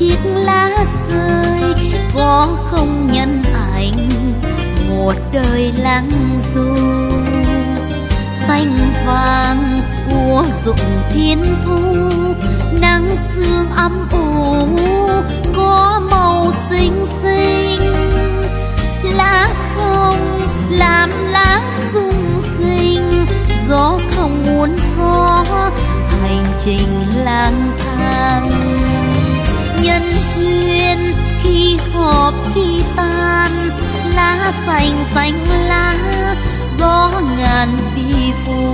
chiếc lá rơi có không nhân ảnh một đời lắng du. Xanh vàng của rụng thiên thu, nắng sương ấm ủ có màu xinh xinh. Lá không làm lá rung rinh, gió không muốn gió hành trình lang thang. Nhân duyên khi họp khi tan, lá xanh xanh lá gió ngàn vi phù.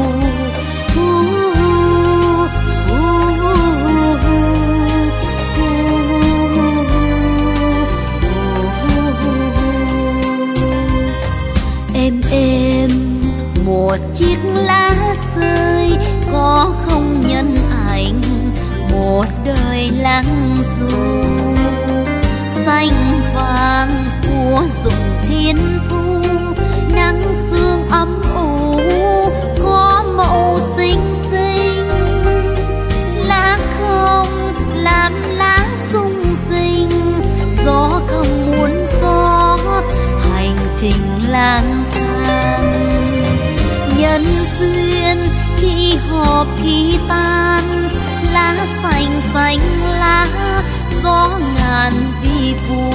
Êm một chiếc lá rơi có không nhân ảnh một đời lắng du. Xanh vàng của rụng thiên thu, nắng sương ấm ủ có màu xinh xinh. Lá không làm lá rung rinh, gió không muốn gió hành trình lang thang. Nhân duyên khi họp khi tan, lá xanh xanh lá gió ngàn vi phù.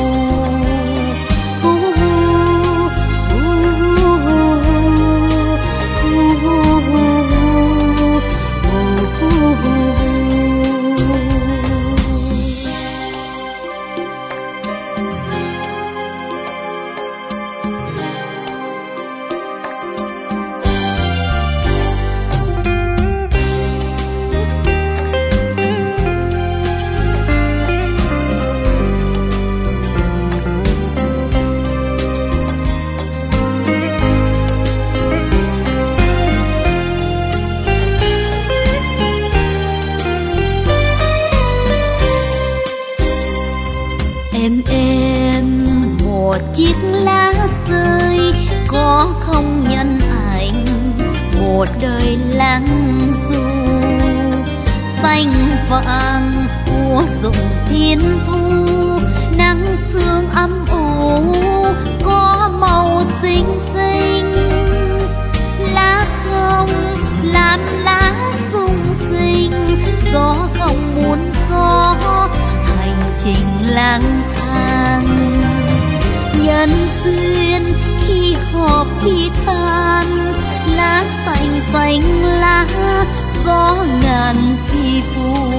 Êm một chiếc lá rơi có không nhân ảnh một đời lắng du. Xanh vàng của rụng thiên thu, nắng sương ấm ủ có màu xinh xinh. Lá không làm lá rung rinh, gió không muốn gió hành trình lang thang. Nhân duyên khi họp khi tan, lá xanh xanh lá gió ngàn phi phù.